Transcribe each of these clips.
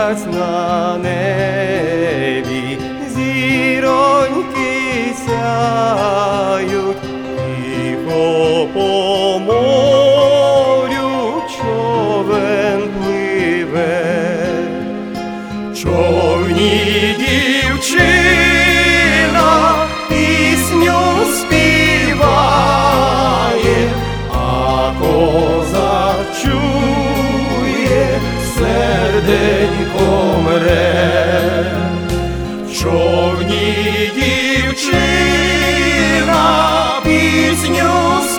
місяць на небі, зіроньки сяють, тихо по морю човен пливе. В човні дівчина пісню співає, а козак чує, серденько мре. В човні дівчина пісню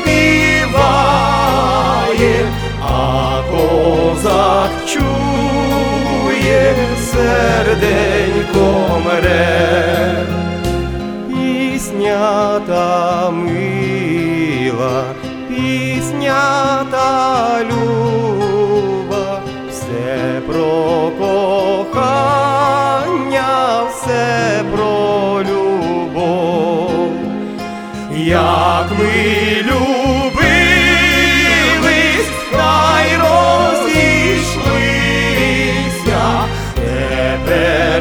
співає, а козак чує, серденько мре. Пісня та мила, пісня та люба, все про кохання, все про любов. Як ми любились, та й розійшлися, тепер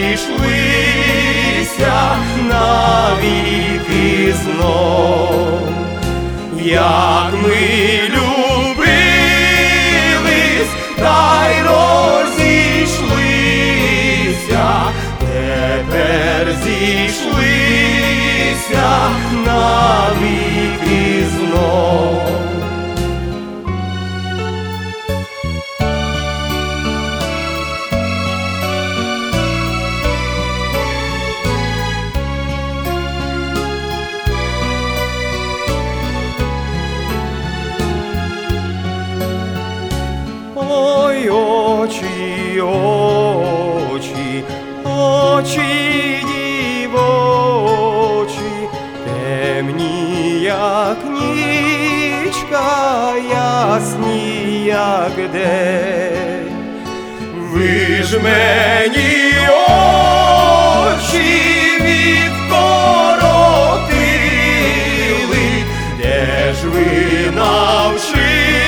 зійшлися навіки знов. Як ми любились, та й розійшлися, тепер зійшлися навіки знов. Ой, очі, очі, очі дівочі, темні, як нічка, ясні, як день. Ви ж мені очі відкоротили, де ж ви навчились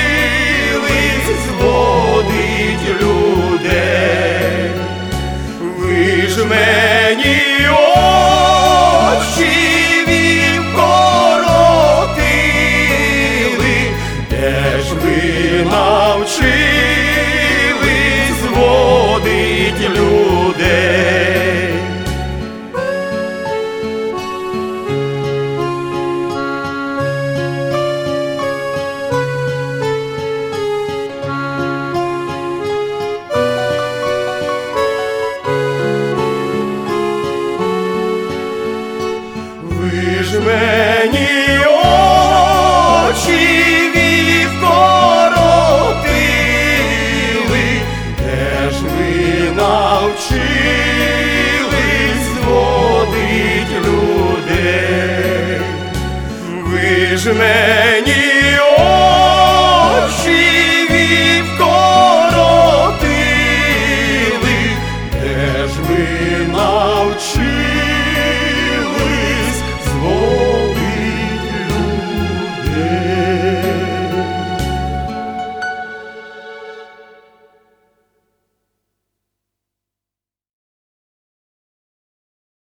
зводить людей? Ви ж мені очі відкоротили, де ж ви навчились зводить людей? Ви ж мені очі відкоротили, де ж ви навчились зводить людей? Ви ж мені очі відкоротили,